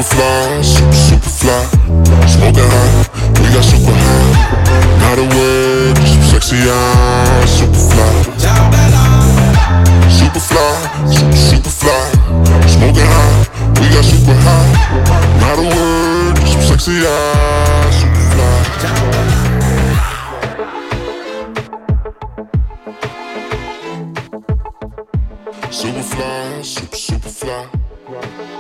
fly, super fly. Smoking hot, we got super high. Not a word, just some sexy eyes. Super fly, super fly, super fly. Smoking hot, we got super high. Not a word, just some sexy eyes. Super fly. Super fly, super fly.